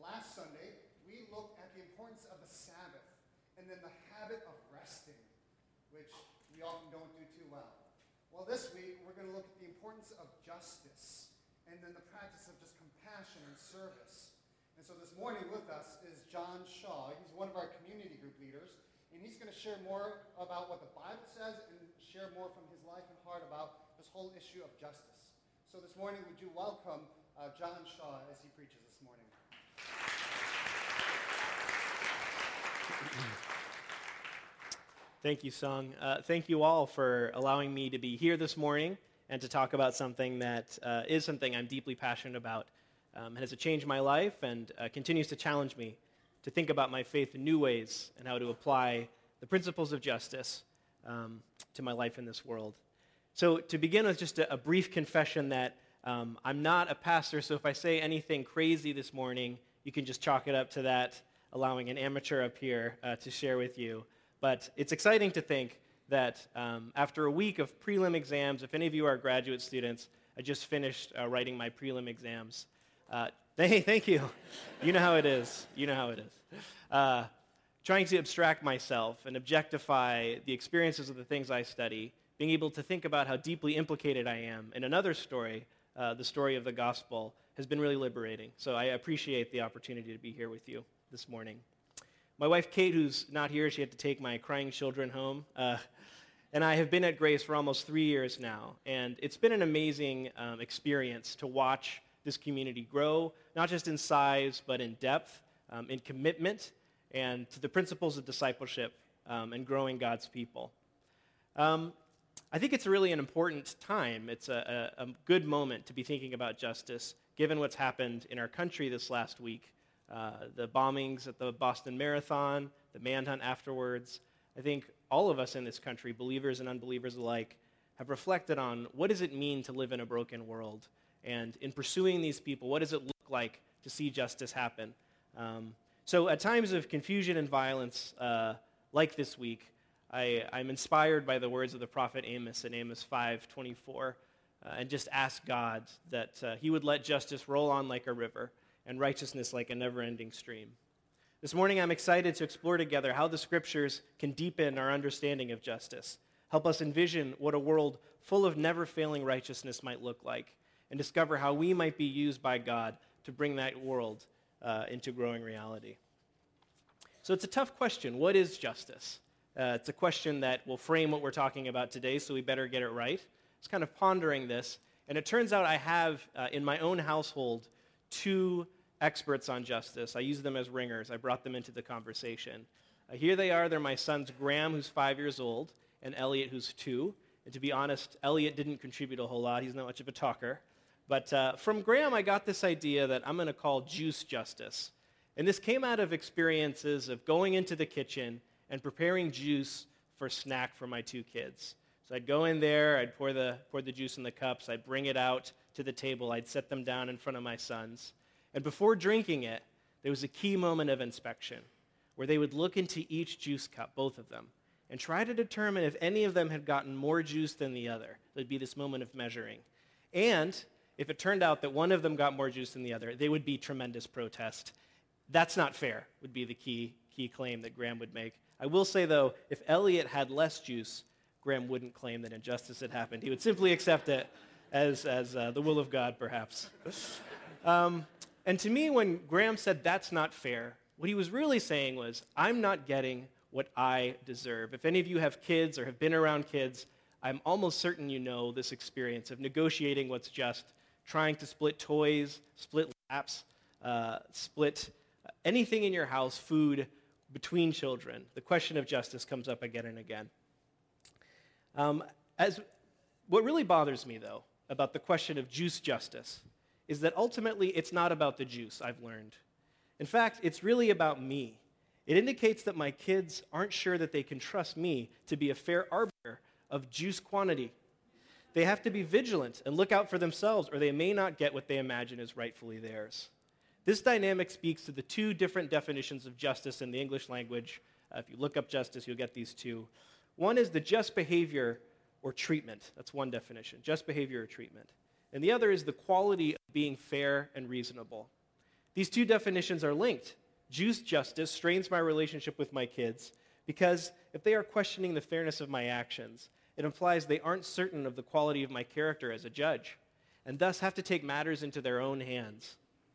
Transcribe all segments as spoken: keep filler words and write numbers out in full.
last Sunday, we looked at the importance of the Sabbath and then the habit of resting, which we often don't do too well. Well, this week, we're going to look at the importance of justice and then the practice of just compassion and service. And so this morning with us is John Shaw. He's one of our community group leaders, and he's going to share more about what the Bible says and share more from his life and heart about this whole issue of justice. So this morning, would you welcome uh, John Shaw as he preaches this morning. Thank you, Sung. Uh, thank you all for allowing me to be here this morning and to talk about something that uh, is something I'm deeply passionate about. Um, it has changed my life and uh, continues to challenge me to think about my faith in new ways and how to apply the principles of justice um, to my life in this world. So to begin with, just a, a brief confession that um, I'm not a pastor, so if I say anything crazy this morning, you can just chalk it up to that, allowing an amateur up here uh, to share with you. But it's exciting to think that um, after a week of prelim exams, if any of you are graduate students, I just finished uh, writing my prelim exams. Uh, hey, thank you. You know how it is. You know how it is. Uh, trying to abstract myself and objectify the experiences of the things I study, being able to think about how deeply implicated I am in another story, uh, the story of the gospel, has been really liberating. So I appreciate the opportunity to be here with you this morning. My wife, Kate, who's not here, she had to take my crying children home, uh, and I have been at Grace for almost three years now, and it's been an amazing um, experience to watch this community grow, not just in size, but in depth, um, in commitment, and to the principles of discipleship um, and growing God's people. Um, I think it's really an important time. It's a, a, a good moment to be thinking about justice, given what's happened in our country this last week. Uh, the bombings at the Boston Marathon, the manhunt afterwards. I think all of us in this country, believers and unbelievers alike, have reflected on what does it mean to live in a broken world? And in pursuing these people, what does it look like to see justice happen? Um, so at times of confusion and violence, uh, like this week, I, I'm inspired by the words of the prophet Amos in Amos five twenty-four, uh, and just ask God that uh, he would let justice roll on like a river, and righteousness like a never-ending stream. This morning, I'm excited to explore together how the Scriptures can deepen our understanding of justice, help us envision what a world full of never-failing righteousness might look like, and discover how we might be used by God to bring that world uh, into growing reality. So it's a tough question. What is justice? Uh, it's a question that will frame what we're talking about today, so we better get it right. I was kind of pondering this, and it turns out I have, uh, in my own household, two experts on justice. I use them as ringers. I brought them into the conversation. Uh, here they are. They're my sons, Graham, who's five years old, and Elliot, who's two. And to be honest, Elliot didn't contribute a whole lot. He's not much of a talker. But uh, from Graham, I got this idea that I'm going to call juice justice. And this came out of experiences of going into the kitchen and preparing juice for snack for my two kids. So I'd go in there, I'd pour the, pour the juice in the cups, I'd bring it out to the table, I'd set them down in front of my sons. And before drinking it, there was a key moment of inspection where they would look into each juice cup, both of them, and try to determine if any of them had gotten more juice than the other. There'd be this moment of measuring. And if it turned out that one of them got more juice than the other, there would be tremendous protest. That's not fair, would be the key, key claim that Graham would make. I will say, though, if Elliot had less juice, Graham wouldn't claim that injustice had happened. He would simply accept it as, as uh, the will of God, perhaps. um, and to me, when Graham said that's not fair, what he was really saying was, I'm not getting what I deserve. If any of you have kids or have been around kids, I'm almost certain you know this experience of negotiating what's just, trying to split toys, split laps, uh, split anything in your house, food, between children. The question of justice comes up again and again. Um, as what really bothers me, though, about the question of juice justice is that ultimately it's not about the juice, I've learned. In fact, it's really about me. It indicates that my kids aren't sure that they can trust me to be a fair arbiter of juice quantity. They have to be vigilant and look out for themselves, or they may not get what they imagine is rightfully theirs. This dynamic speaks to the two different definitions of justice in the English language. Uh, if you look up justice, you'll get these two. One is the just behavior or treatment. That's one definition, just behavior or treatment. And the other is the quality of being fair and reasonable. These two definitions are linked. Just justice strains my relationship with my kids because if they are questioning the fairness of my actions, it implies they aren't certain of the quality of my character as a judge, and thus have to take matters into their own hands.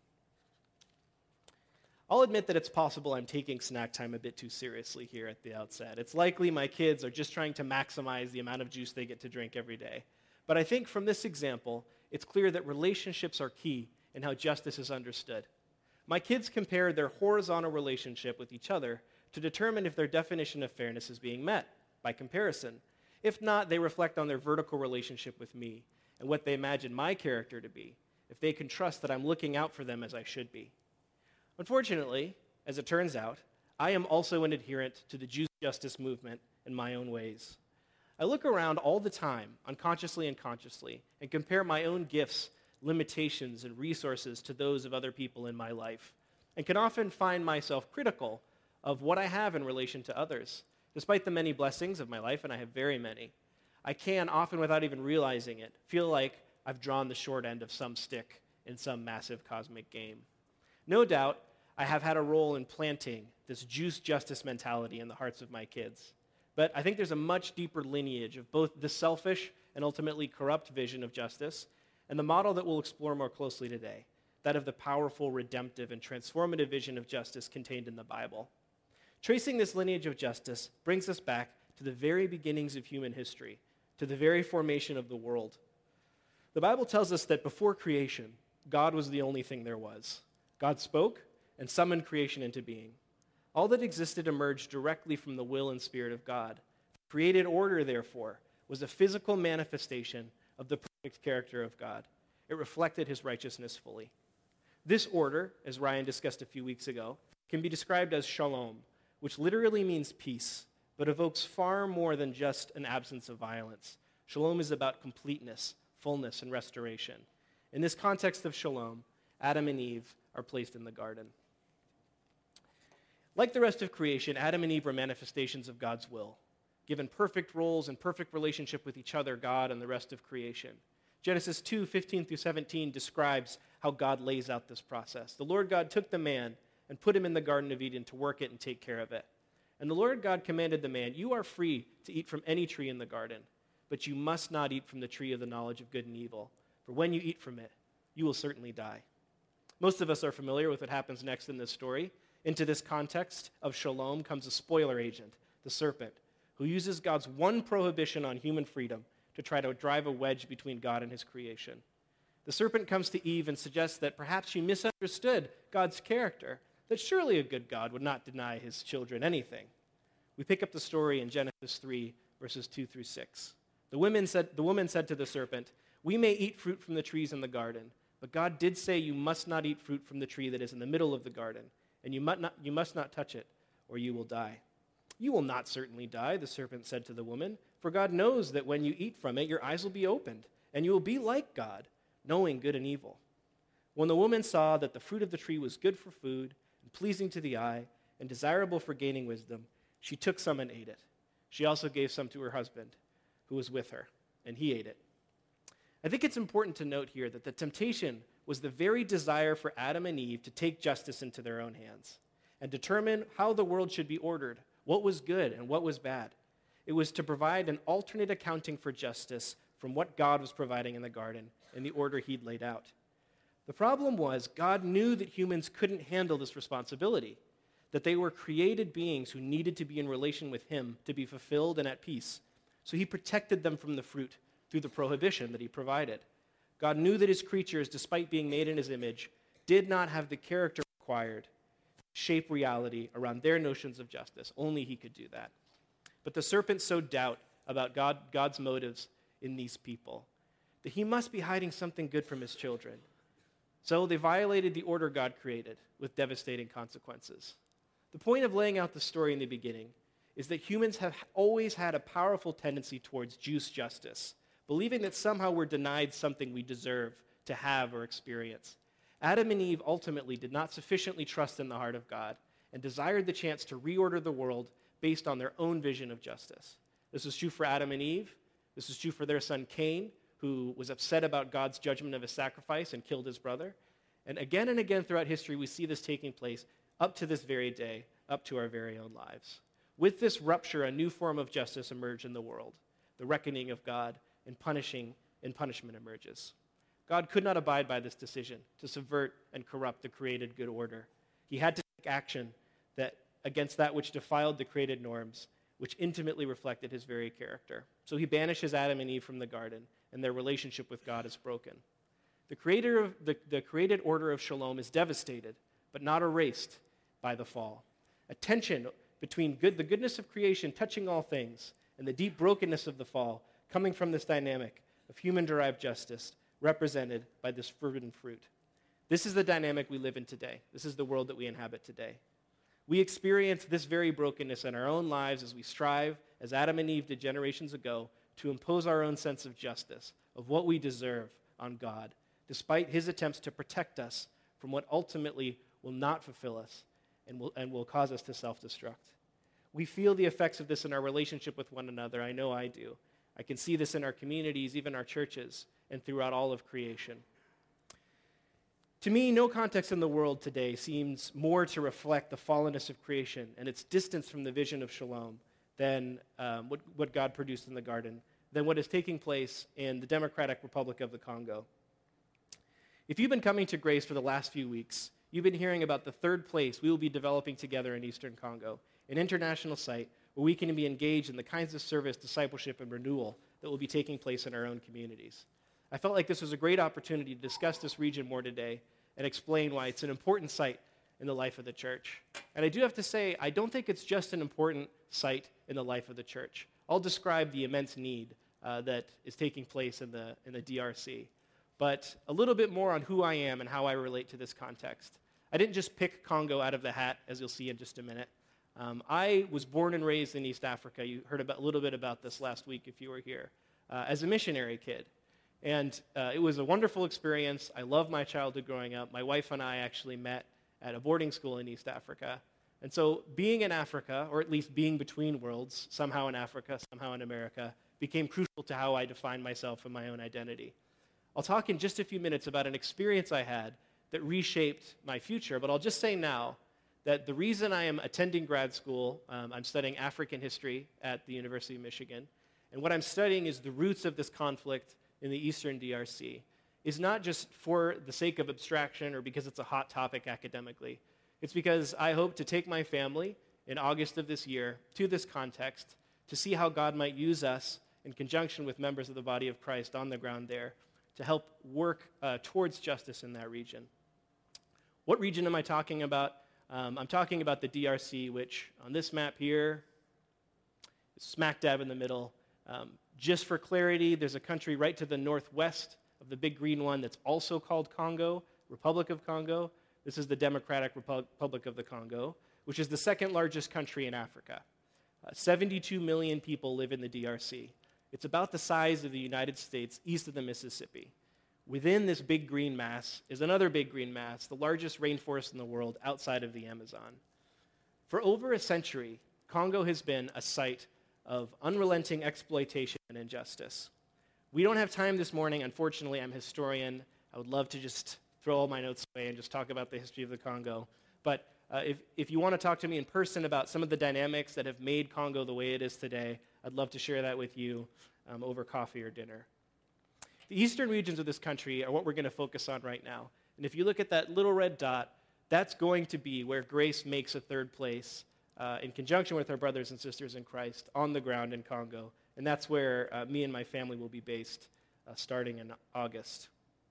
I'll admit that it's possible I'm taking snack time a bit too seriously here at the outset. It's likely my kids are just trying to maximize the amount of juice they get to drink every day. But I think from this example, it's clear that relationships are key in how justice is understood. My kids compare their horizontal relationship with each other to determine if their definition of fairness is being met, by comparison. If not, they reflect on their vertical relationship with me and what they imagine my character to be, if they can trust that I'm looking out for them as I should be. Unfortunately, as it turns out, I am also an adherent to the just justice movement in my own ways. I look around all the time, unconsciously and consciously, and compare my own gifts, limitations, and resources to those of other people in my life, and can often find myself critical of what I have in relation to others. Despite the many blessings of my life, and I have very many, I can, often without even realizing it, feel like I've drawn the short end of some stick in some massive cosmic game. No doubt, I have had a role in planting this just justice mentality in the hearts of my kids. But I think there's a much deeper lineage of both the selfish and ultimately corrupt vision of justice and the model that we'll explore more closely today, that of the powerful, redemptive, and transformative vision of justice contained in the Bible. Tracing this lineage of justice brings us back to the very beginnings of human history, to the very formation of the world. The Bible tells us that before creation, God was the only thing there was. God spoke and summoned creation into being. All that existed emerged directly from the will and spirit of God. Created order, therefore, was a physical manifestation of the perfect character of God. It reflected his righteousness fully. This order, as Ryan discussed a few weeks ago, can be described as shalom, which literally means peace, but evokes far more than just an absence of violence. Shalom is about completeness, fullness, and restoration. In this context of shalom, Adam and Eve are placed in the garden. Like the rest of creation, Adam and Eve were manifestations of God's will, given perfect roles and perfect relationship with each other, God, and the rest of creation. Genesis two, fifteen through seventeen describes how God lays out this process. The Lord God took the man and put him in the Garden of Eden to work it and take care of it. And the Lord God commanded the man, "You are free to eat from any tree in the garden, but you must not eat from the tree of the knowledge of good and evil, for when you eat from it, you will certainly die." Most of us are familiar with what happens next in this story. Into this context of shalom comes a spoiler agent, the serpent, who uses God's one prohibition on human freedom to try to drive a wedge between God and his creation. The serpent comes to Eve and suggests that perhaps she misunderstood God's character, that surely a good God would not deny his children anything. We pick up the story in Genesis three, verses two through six. The woman said, the woman said to the serpent, "We may eat fruit from the trees in the garden, but God did say you must not eat fruit from the tree that is in the middle of the garden, and you must not, you must not touch it, or you will die." "You will not certainly die," the serpent said to the woman, "for God knows that when you eat from it, your eyes will be opened, and you will be like God, knowing good and evil." When the woman saw that the fruit of the tree was good for food, and pleasing to the eye, and desirable for gaining wisdom, she took some and ate it. She also gave some to her husband, who was with her, and he ate it. I think it's important to note here that the temptation was the very desire for Adam and Eve to take justice into their own hands and determine how the world should be ordered, what was good and what was bad. It was to provide an alternate accounting for justice from what God was providing in the garden and the order he'd laid out. The problem was God knew that humans couldn't handle this responsibility, that they were created beings who needed to be in relation with him to be fulfilled and at peace. So he protected them from the fruit through the prohibition that he provided. God knew that his creatures, despite being made in his image, did not have the character required to shape reality around their notions of justice. Only he could do that. But the serpent sowed doubt about God, God's motives in these people, that he must be hiding something good from his children. So they violated the order God created with devastating consequences. The point of laying out the story in the beginning is that humans have always had a powerful tendency towards just justice, believing that somehow we're denied something we deserve to have or experience. Adam and Eve ultimately did not sufficiently trust in the heart of God and desired the chance to reorder the world based on their own vision of justice. This was true for Adam and Eve. This was true for their son Cain, who was upset about God's judgment of his sacrifice and killed his brother. And again and again throughout history, we see this taking place up to this very day, up to our very own lives. With this rupture, a new form of justice emerged in the world. The reckoning of God and punishing and punishment emerges. God could not abide by this decision to subvert and corrupt the created good order. He had to take action that against that which defiled the created norms, which intimately reflected his very character. So he banishes Adam and Eve from the garden, and their relationship with God is broken. The, creator of, the, the created order of shalom is devastated, but not erased by the fall. A tension between good, the goodness of creation touching all things and the deep brokenness of the fall coming from this dynamic of human-derived justice represented by this forbidden fruit. This is the dynamic we live in today. This is the world that we inhabit today. We experience this very brokenness in our own lives as we strive, as Adam and Eve did generations ago, to impose our own sense of justice, of what we deserve on God, despite his attempts to protect us from what ultimately will not fulfill us and will, and will cause us to self-destruct. We feel the effects of this in our relationship with one another. I know I do. I can see this in our communities, even our churches, and throughout all of creation. To me, no context in the world today seems more to reflect the fallenness of creation and its distance from the vision of shalom than um, what, what God produced in the garden, than what is taking place in the Democratic Republic of the Congo. If you've been coming to Grace for the last few weeks, you've been hearing about the third place we will be developing together in Eastern Congo, an international site where we can be engaged in the kinds of service, discipleship, and renewal that will be taking place in our own communities. I felt like this was a great opportunity to discuss this region more today and explain why it's an important site in the life of the church. And I do have to say, I don't think it's just an important site in the life of the church. I'll describe the immense need uh, that is taking place in the, in the D R C. But a little bit more on who I am and how I relate to this context. I didn't just pick Congo out of the hat, as you'll see in just a minute. Um, I was born and raised in East Africa. You heard about, a little bit about this last week if you were here, uh, as a missionary kid. And uh, it was a wonderful experience. I loved my childhood growing up. My wife and I actually met at a boarding school in East Africa. And so being in Africa, or at least being between worlds, somehow in Africa, somehow in America, became crucial to how I define myself and my own identity. I'll talk in just a few minutes about an experience I had that reshaped my future, but I'll just say now that the reason I am attending grad school, um, I'm studying African history at the University of Michigan, and what I'm studying is the roots of this conflict in the Eastern D R C, is not just for the sake of abstraction or because it's a hot topic academically. It's because I hope to take my family in August of this year to this context to see how God might use us in conjunction with members of the body of Christ on the ground there to help work uh, towards justice in that region. What region am I talking about? Um, I'm talking about the D R C, which on this map here is smack dab in the middle. Um, just for clarity, there's a country right to the northwest of the big green one that's also called Congo, Republic of Congo. This is the Democratic Republic of the Congo, which is the second largest country in Africa. Uh, seventy-two million people live in the D R C. It's about the size of the United States east of the Mississippi. Within this big green mass is another big green mass, the largest rainforest in the world outside of the Amazon. For over a century, Congo has been a site of unrelenting exploitation and injustice. We don't have time this morning. Unfortunately, I'm a historian. I would love to just throw all my notes away and just talk about the history of the Congo. But uh, if, if you want to talk to me in person about some of the dynamics that have made Congo the way it is today, I'd love to share that with you um, over coffee or dinner. The eastern regions of this country are what we're going to focus on right now. And if you look at that little red dot, that's going to be where Grace makes a third place uh, in conjunction with our brothers and sisters in Christ on the ground in Congo. And that's where uh, me and my family will be based uh, starting in August.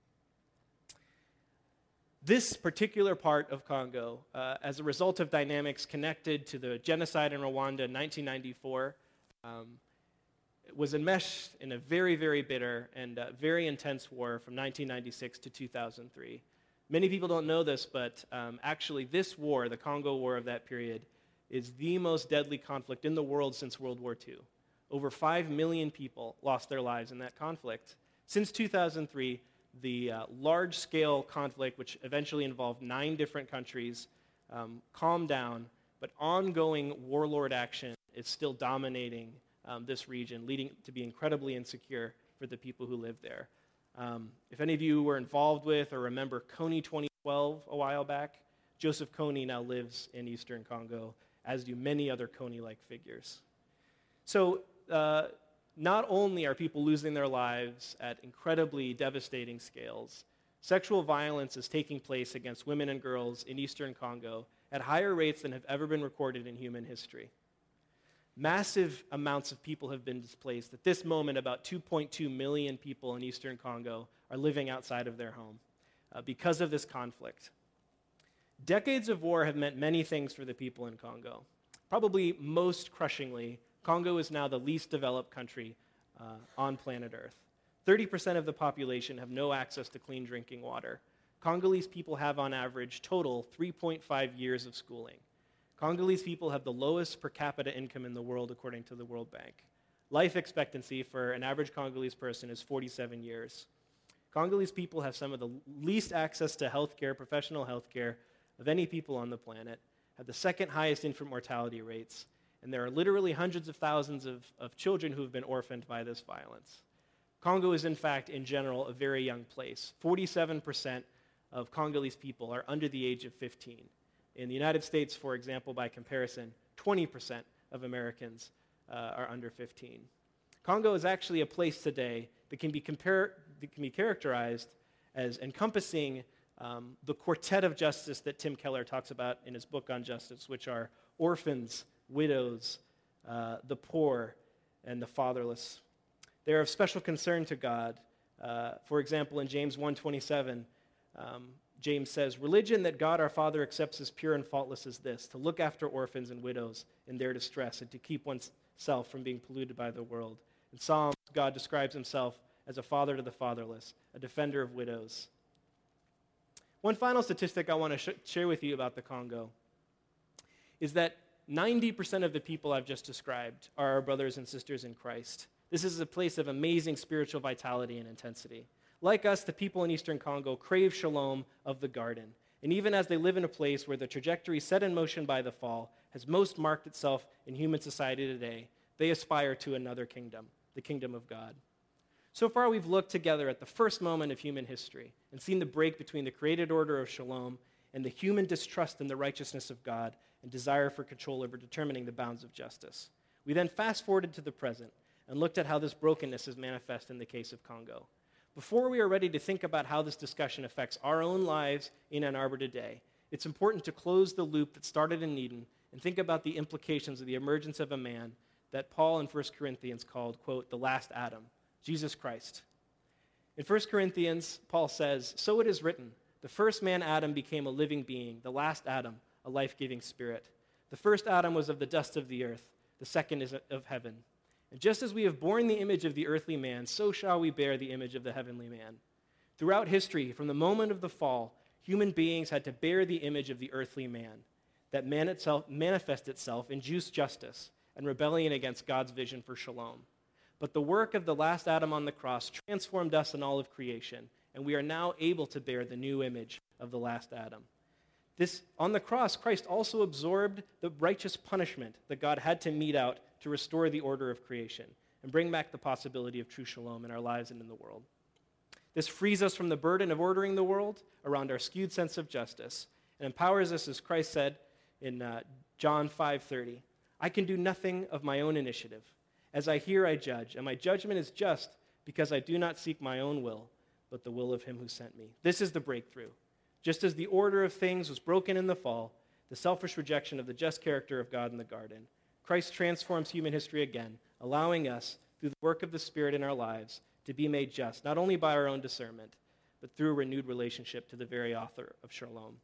This particular part of Congo, uh, as a result of dynamics connected to the genocide in Rwanda in nineteen ninety-four, um, was enmeshed in a very, very bitter and uh, very intense war from nineteen ninety-six to two thousand three. Many people don't know this, but um, actually this war, the Congo War of that period, is the most deadly conflict in the world since World War Two. Over five million people lost their lives in that conflict. Since two thousand three, the uh, large-scale conflict, which eventually involved nine different countries, um, calmed down, but ongoing warlord action is still dominating um, this region, leading to be incredibly insecure for the people who live there. Um, if any of you were involved with or remember Kony twenty twelve a while back. Joseph Kony now lives in Eastern Congo, as do many other Kony-like figures. So uh, not only are people losing their lives at incredibly devastating scales, sexual violence is taking place against women and girls in Eastern Congo at higher rates than have ever been recorded in human history. Massive amounts of people have been displaced. At this moment, about two point two million people in Eastern Congo are living outside of their home uh, because of this conflict. Decades of war have meant many things for the people in Congo. Probably most crushingly, Congo is now the least developed country uh, on planet Earth. thirty percent of the population have no access to clean drinking water. Congolese people have, on average, total three point five years of schooling. Congolese people have the lowest per capita income in the world, according to the World Bank. Life expectancy for an average Congolese person is forty-seven years. Congolese people have some of the least access to healthcare, professional healthcare, of any people on the planet, have the second highest infant mortality rates, and there are literally hundreds of thousands of, of children who have been orphaned by this violence. Congo is, in fact, in general, a very young place. forty-seven percent of Congolese people are under the age of fifteen. In the United States, for example, by comparison, twenty percent of Americans uh, are under fifteen. Congo is actually a place today that can be, compar- that can be characterized as encompassing Um, the quartet of justice that Tim Keller talks about in his book on justice, which are orphans, widows, uh, the poor, and the fatherless. They are of special concern to God. Uh, for example, in James one twenty-seven, um, James says, "Religion that God our Father accepts as pure and faultless is this, to look after orphans and widows in their distress and to keep oneself from being polluted by the world." In Psalms, God describes himself as a father to the fatherless, a defender of widows. One final statistic I want to sh- share with you about the Congo is that ninety percent of the people I've just described are our brothers and sisters in Christ. This is a place of amazing spiritual vitality and intensity. Like us, the people in Eastern Congo crave shalom of the garden. And even as they live in a place where the trajectory set in motion by the fall has most marked itself in human society today, they aspire to another kingdom, the kingdom of God. So far, we've looked together at the first moment of human history and seen the break between the created order of shalom and the human distrust in the righteousness of God and desire for control over determining the bounds of justice. We then fast-forwarded to the present and looked at how this brokenness is manifest in the case of Congo. Before we are ready to think about how this discussion affects our own lives in Ann Arbor today, it's important to close the loop that started in Eden and think about the implications of the emergence of a man that Paul in First Corinthians called, quote, the last Adam, Jesus Christ. In First Corinthians, Paul says, "So it is written, the first man Adam became a living being, the last Adam, a life-giving spirit. The first Adam was of the dust of the earth, the second is of heaven. And just as we have borne the image of the earthly man, so shall we bear the image of the heavenly man." Throughout history, from the moment of the fall, human beings had to bear the image of the earthly man, that man itself manifest itself in just justice and rebellion against God's vision for shalom. But the work of the last Adam on the cross transformed us and all of creation, and we are now able to bear the new image of the last Adam. This, on the cross, Christ also absorbed the righteous punishment that God had to mete out to restore the order of creation and bring back the possibility of true shalom in our lives and in the world. This frees us from the burden of ordering the world around our skewed sense of justice and empowers us, as Christ said in uh, John five thirty, "I can do nothing of my own initiative. As I hear, I judge, and my judgment is just because I do not seek my own will, but the will of him who sent me." This is the breakthrough. Just as the order of things was broken in the fall, the selfish rejection of the just character of God in the garden, Christ transforms human history again, allowing us, through the work of the Spirit in our lives, to be made just, not only by our own discernment, but through a renewed relationship to the very author of shalom.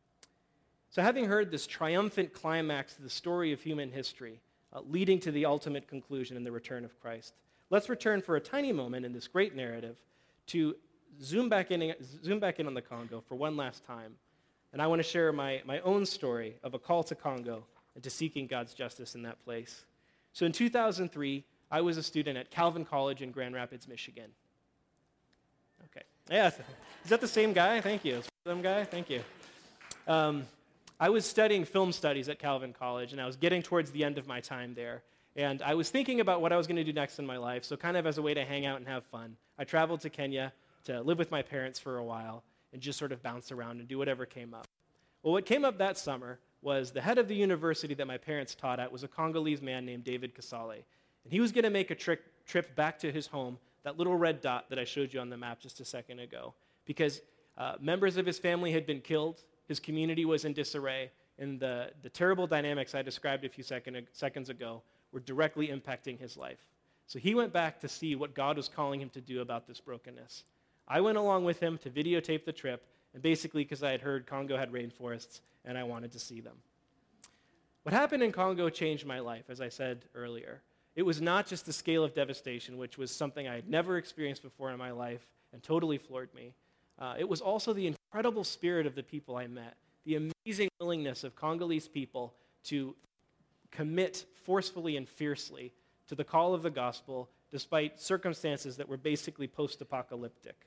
So having heard this triumphant climax to the story of human history, Uh, leading to the ultimate conclusion in the return of Christ, let's return for a tiny moment in this great narrative to zoom back in, zoom back in on the Congo for one last time. And I want to share my, my own story of a call to Congo and to seeking God's justice in that place. So in two thousand three, I was a student at Calvin College in Grand Rapids, Michigan. Okay. Yeah, is that the same guy? Thank you. Is that the same guy? Thank you. Um, I was studying film studies at Calvin College, and I was getting towards the end of my time there. And I was thinking about what I was going to do next in my life, so kind of as a way to hang out and have fun. I traveled to Kenya to live with my parents for a while and just sort of bounce around and do whatever came up. Well, what came up that summer was the head of the university that my parents taught at was a Congolese man named David Kasale. And he was going to make a tri- trip back to his home, that little red dot that I showed you on the map just a second ago, because uh, members of his family had been killed, his community was in disarray, and the, the terrible dynamics I described a few second, seconds ago were directly impacting his life. So he went back to see what God was calling him to do about this brokenness. I went along with him to videotape the trip, and basically because I had heard Congo had rainforests, and I wanted to see them. What happened in Congo changed my life, as I said earlier. It was not just the scale of devastation, which was something I had never experienced before in my life and totally floored me. Uh, it was also the incredible spirit of the people I met, the amazing willingness of Congolese people to commit forcefully and fiercely to the call of the gospel, despite circumstances that were basically post-apocalyptic.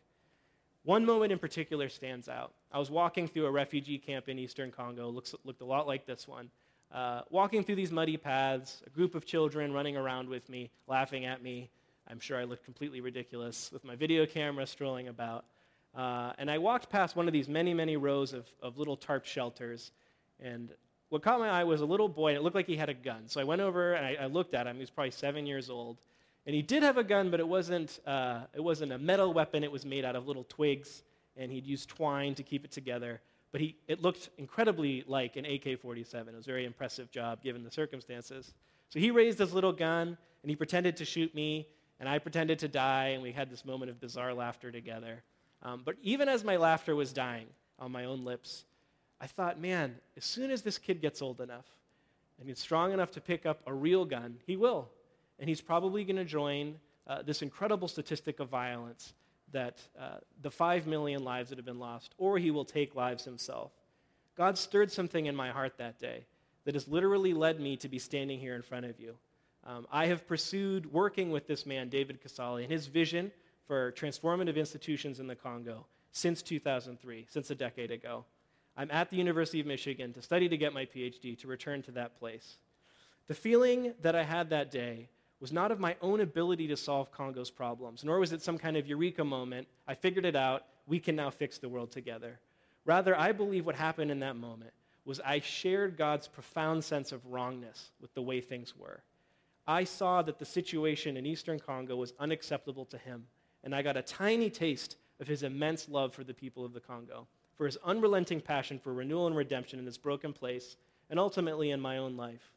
One moment in particular stands out. I was walking through a refugee camp in eastern Congo, looks, looked a lot like this one, uh, walking through these muddy paths, a group of children running around with me, laughing at me. I'm sure I looked completely ridiculous with my video camera strolling about. Uh, and I walked past one of these many, many rows of, of little tarp shelters, and what caught my eye was a little boy, and it looked like he had a gun. So I went over and I, I looked at him. He was probably seven years old. And he did have a gun, but it wasn't, uh, it wasn't a metal weapon. It was made out of little twigs, and he'd used twine to keep it together. But he, it looked incredibly like an A K forty-seven. It was a very impressive job given the circumstances. So he raised his little gun, and he pretended to shoot me, and I pretended to die, and we had this moment of bizarre laughter together. Um, but even as my laughter was dying on my own lips, I thought, man, as soon as this kid gets old enough and he's strong enough to pick up a real gun, he will. And he's probably going to join uh, this incredible statistic of violence that uh, the five million lives that have been lost, or he will take lives himself. God stirred something in my heart that day that has literally led me to be standing here in front of you. Um, I have pursued working with this man, David Kasale, and his vision for transformative institutions in the Congo since two thousand three, since a decade ago. I'm at the University of Michigan to study to get my P H D, to return to that place. The feeling that I had that day was not of my own ability to solve Congo's problems, nor was it some kind of eureka moment. I figured it out. We can now fix the world together. Rather, I believe what happened in that moment was I shared God's profound sense of wrongness with the way things were. I saw that the situation in eastern Congo was unacceptable to him, and I got a tiny taste of his immense love for the people of the Congo, for his unrelenting passion for renewal and redemption in this broken place, and ultimately in my own life.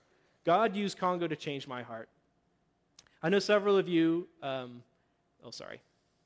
God used Congo to change my heart. I know several of you, um, oh, sorry.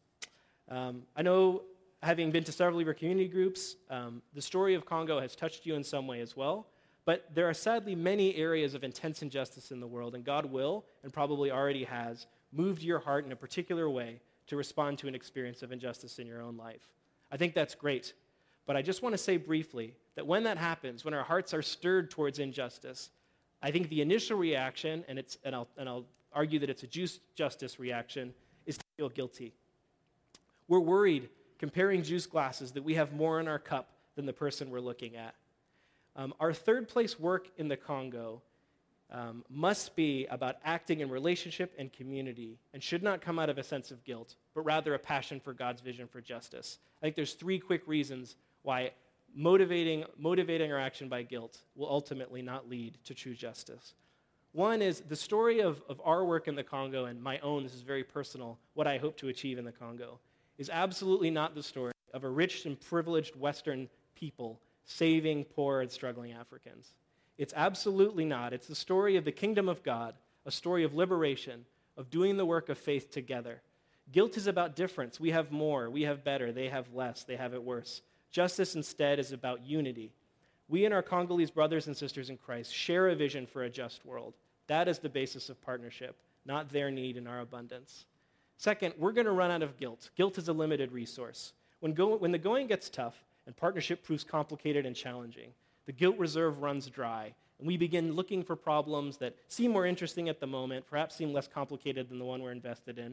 Um, I know, having been to several of your community groups, um, the story of Congo has touched you in some way as well, but there are sadly many areas of intense injustice in the world, and God will, and probably already has, moved your heart in a particular way to respond to an experience of injustice in your own life. I think that's great. But I just want to say briefly that when that happens, when our hearts are stirred towards injustice, I think the initial reaction, and it's and I'll, and I'll argue that it's a just justice reaction, is to feel guilty. We're worried, comparing juice glasses, that we have more in our cup than the person we're looking at. Um, our third place work in the Congo um, must be about acting in relationship and community, and should not come out of a sense of guilt, but rather a passion for God's vision for justice. I think there's three quick reasons why motivating, motivating our action by guilt will ultimately not lead to true justice. One is the story of, of our work in the Congo, and my own, this is very personal, what I hope to achieve in the Congo, is absolutely not the story of a rich and privileged Western people saving poor and struggling Africans. It's absolutely not. It's the story of the kingdom of God, a story of liberation, of doing the work of faith together. Guilt is about difference. We have more, we have better, they have less, they have it worse. Justice instead is about unity. We and our Congolese brothers and sisters in Christ share a vision for a just world. That is the basis of partnership, not their need and our abundance. Second, we're going to run out of guilt. Guilt is a limited resource. When, go, when the going gets tough and partnership proves complicated and challenging, the guilt reserve runs dry, and we begin looking for problems that seem more interesting at the moment, perhaps seem less complicated than the one we're invested in.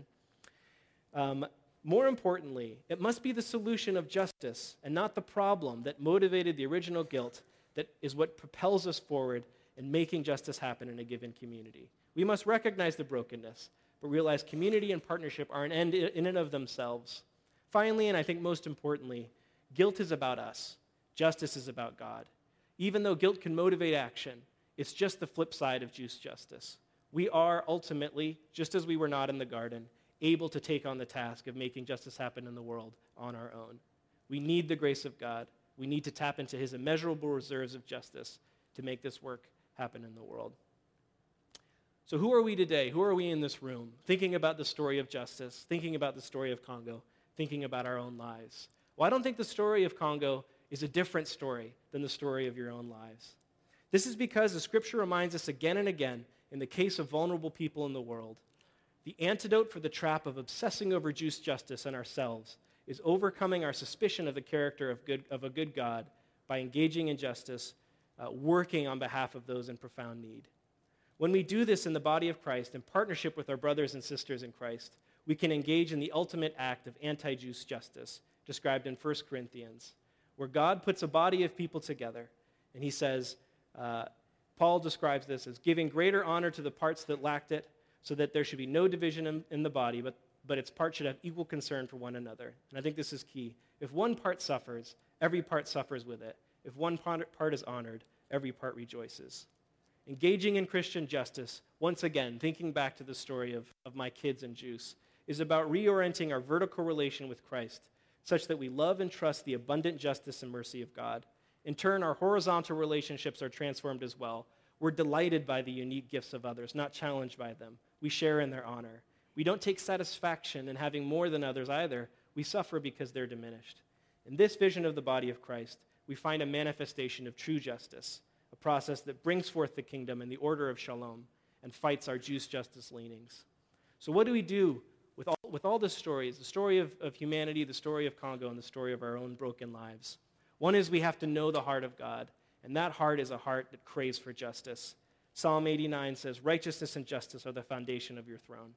Um, more importantly, it must be the solution of justice and not the problem that motivated the original guilt that is what propels us forward in making justice happen in a given community. We must recognize the brokenness, but realize community and partnership are an end in and of themselves. Finally, and I think most importantly, Guilt is about us. Justice is about God. Even though guilt can motivate action, it's just the flip side of just justice. We are ultimately, just as we were not in the garden, able to take on the task of making justice happen in the world on our own. We need the grace of God. We need to tap into his immeasurable reserves of justice to make this work happen in the world. So who are we today? Who are we in this room? Thinking about the story of justice, thinking about the story of Congo, thinking about our own lives. Well, I don't think the story of Congo is a different story than the story of your own lives. This is because the scripture reminds us again and again, in the case of vulnerable people in the world, the antidote for the trap of obsessing over just justice and ourselves is overcoming our suspicion of the character of, good, of a good God by engaging in justice, uh, working on behalf of those in profound need. When we do this in the body of Christ, in partnership with our brothers and sisters in Christ, we can engage in the ultimate act of anti-just justice, described in First Corinthians, where God puts a body of people together, and he says, uh, Paul describes this as giving greater honor to the parts that lacked it, so that there should be no division in, in the body, but, but its parts should have equal concern for one another. And I think this is key. If one part suffers, every part suffers with it. If one part is honored, every part rejoices. Engaging in Christian justice, once again, thinking back to the story of, of my kids and Juice, is about reorienting our vertical relation with Christ such that we love and trust the abundant justice and mercy of God. In turn, our horizontal relationships are transformed as well. We're delighted by the unique gifts of others, not challenged by them. We share in their honor. We don't take satisfaction in having more than others either. We suffer because they're diminished. In this vision of the body of Christ, we find a manifestation of true justice, a process that brings forth the kingdom and the order of shalom and fights our just justice leanings. So what do we do with all, with all the stories, the story of, of humanity, the story of Congo, and the story of our own broken lives? One is we have to know the heart of God, and that heart is a heart that craves for justice. Psalm eighty-nine says, righteousness and justice are the foundation of your throne.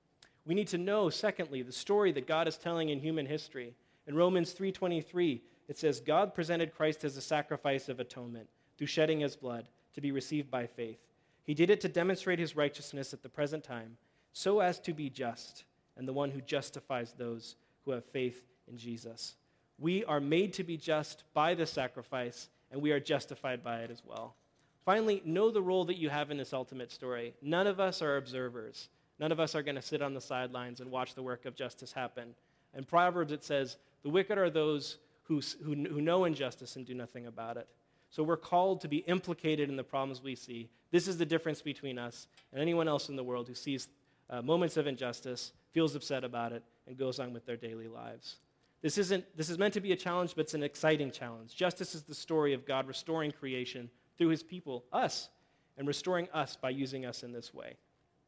We need to know, secondly, the story that God is telling in human history. In Romans three twenty-three, it says, God presented Christ as a sacrifice of atonement through shedding his blood to be received by faith. He did it to demonstrate his righteousness at the present time, so as to be just, and the one who justifies those who have faith in Jesus. We are made to be just by the sacrifice, and we are justified by it as well. Finally, know the role that you have in this ultimate story. None of us are observers. None of us are going to sit on the sidelines and watch the work of justice happen. In Proverbs it says, the wicked are those who, who, who know injustice and do nothing about it. So we're called to be implicated in the problems we see. This is the difference between us and anyone else in the world who sees uh, moments of injustice, feels upset about it, and goes on with their daily lives. This isn't. This is meant to be a challenge, but it's an exciting challenge. Justice is the story of God restoring creation through his people, us, and restoring us by using us in this way.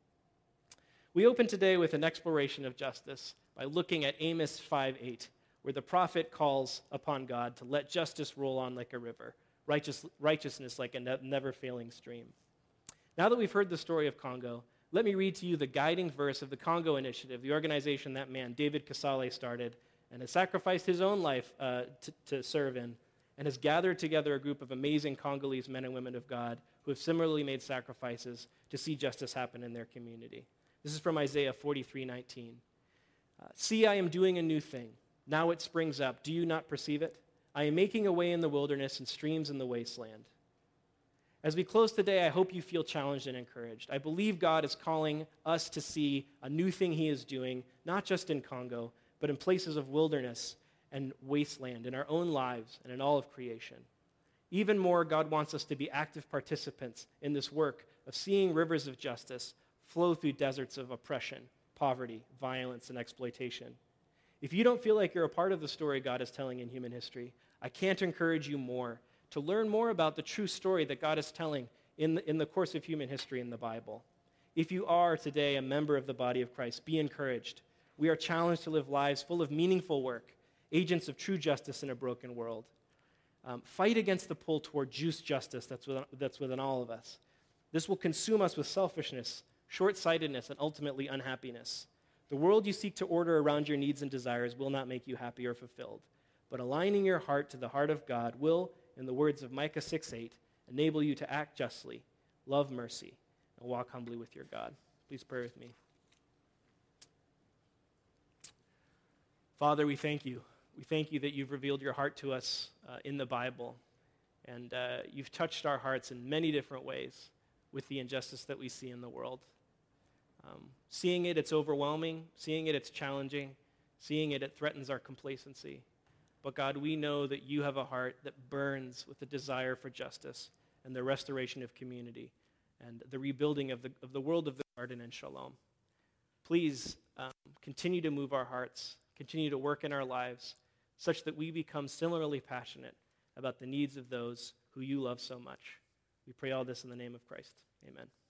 We open today with an exploration of justice by looking at Amos five eight, where the prophet calls upon God to let justice roll on like a river, righteous, righteousness like a ne- never-failing stream. Now that we've heard the story of Congo, let me read to you the guiding verse of the Congo Initiative, the organization that man, David Kasale, started and has sacrificed his own life uh, to, to serve in, and has gathered together a group of amazing Congolese men and women of God who have similarly made sacrifices to see justice happen in their community. This is from Isaiah forty-three nineteen. Uh, See, I am doing a new thing. Now it springs up. Do you not perceive it? I am making a way in the wilderness and streams in the wasteland. As we close today, I hope you feel challenged and encouraged. I believe God is calling us to see a new thing he is doing, not just in Congo, but in places of wilderness and wasteland, in our own lives and in all of creation. Even more, God wants us to be active participants in this work of seeing rivers of justice flow through deserts of oppression, poverty, violence, and exploitation. If you don't feel like you're a part of the story God is telling in human history, I can't encourage you more to learn more about the true story that God is telling in the, in the course of human history in the Bible. If you are today a member of the body of Christ, be encouraged. We are challenged to live lives full of meaningful work, agents of true justice in a broken world. Um, fight against the pull toward just justice that's within, that's within all of us. This will consume us with selfishness, short-sightedness, and ultimately unhappiness. The world you seek to order around your needs and desires will not make you happy or fulfilled. But aligning your heart to the heart of God will, in the words of Micah six eight, enable you to act justly, love mercy, and walk humbly with your God. Please pray with me. Father, we thank you We thank you that you've revealed your heart to us uh, in the Bible, and uh, you've touched our hearts in many different ways with the injustice that we see in the world. Um, seeing it, it's overwhelming. Seeing it, it's challenging. Seeing it, it threatens our complacency. But God, we know that you have a heart that burns with the desire for justice and the restoration of community and the rebuilding of the, of the world of the garden and shalom. Please um, continue to move our hearts, continue to work in our lives, such that we become similarly passionate about the needs of those who you love so much. We pray all this in the name of Christ. Amen.